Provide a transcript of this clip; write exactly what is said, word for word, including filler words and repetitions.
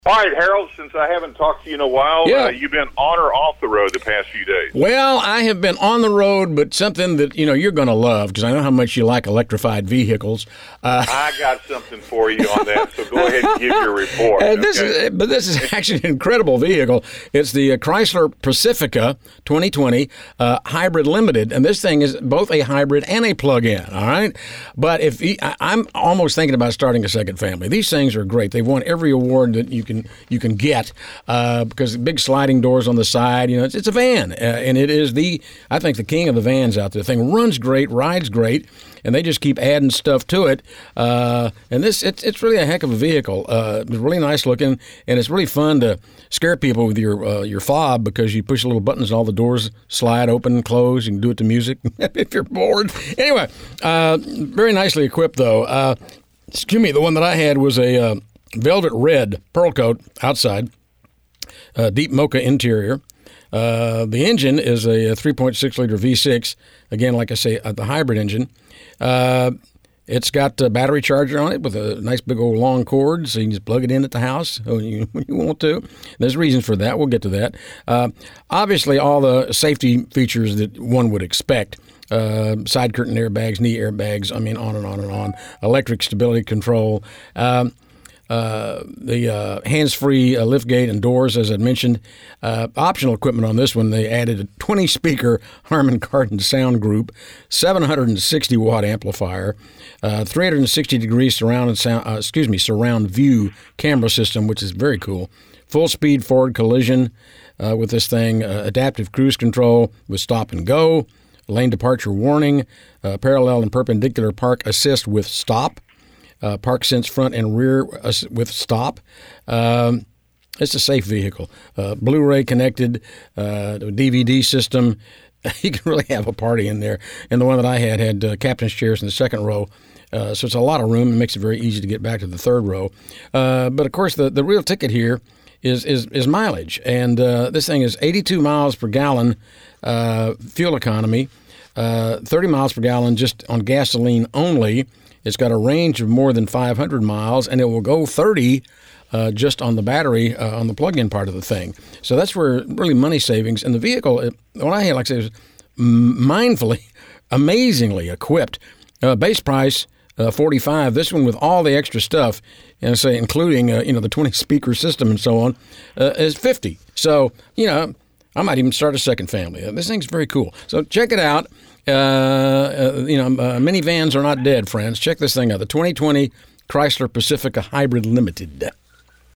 All right, Harold, since I haven't talked to you in a while, yeah. uh, you've been on or off the road the past few days? Well, I have been on the road, but something that, you know, you're going to love, because I know how much you like electrified vehicles. Uh, I got something for you on that, so go ahead and give your report. Uh, this okay? is, but this is actually an incredible vehicle. It's the uh, Chrysler Pacifica twenty twenty uh, Hybrid Limited, and this thing is both a hybrid and a plug-in, all right? But if he, I, I'm almost thinking about starting a second family. These things are great. They've won every award that you can you can get uh, because big sliding doors on the side. You know, it's, it's a van, uh, and it is the I think the king of the vans out there. The thing runs great, rides great, and they just keep adding stuff to it. Uh, and this it's it's really a heck of a vehicle. Uh, it's really nice looking, and it's really fun to scare people with your uh, your fob, because you push the little buttons and all the doors slide open and close. You can do it to music if you're bored. Anyway, uh, very nicely equipped though. Uh, excuse me, the one that I had was a uh, velvet red pearl coat outside, uh, deep mocha interior. Uh, the engine is a three point six liter V six. Again, like I say, uh, the hybrid engine. Uh, it's got a battery charger on it with a nice big old long cord, so you can just plug it in at the house when you, when you want to. There's reasons for that. We'll get to that. Uh, obviously, all the safety features that one would expect. Uh, side curtain airbags, knee airbags, I mean, on and on and on. Electric stability control. Um, Uh, the uh, hands-free uh, liftgate and doors, as I mentioned. Uh, optional equipment on this one, they added a twenty-speaker Harman Kardon sound group, seven hundred sixty watt amplifier, uh, three hundred sixty degree surround and sound, uh, excuse me, surround view camera system, which is very cool. Full-speed forward collision uh, with this thing, uh, adaptive cruise control with stop and go, lane departure warning, uh, parallel and perpendicular park assist with stop. Uh, park sense front and rear uh, with stop. Um, it's a safe vehicle. Uh, Blu-ray connected, uh, D V D system. You can really have a party in there. And the one that I had had uh, captain's chairs in the second row. Uh, so it's a lot of room. It makes it very easy to get back to the third row. Uh, but, of course, the, the real ticket here is is, is mileage. And uh, this thing is eighty-two miles per gallon uh, fuel economy, uh, thirty miles per gallon just on gasoline only. It's got a range of more than five hundred miles, and it will go thirty uh, just on the battery, uh, on the plug-in part of the thing. So that's where really money savings. And the vehicle, it, what I had, like I said, was mindfully, amazingly equipped. Uh, base price, uh, forty-five. This one with all the extra stuff, you know, say including uh, you know the twenty-speaker system and so on, uh, is fifty. So you know, I might even start a second family. Uh, this thing's very cool. So check it out. Uh, uh, you know, uh, minivans are not dead, friends. Check this thing out. The twenty twenty Chrysler Pacifica Hybrid Limited.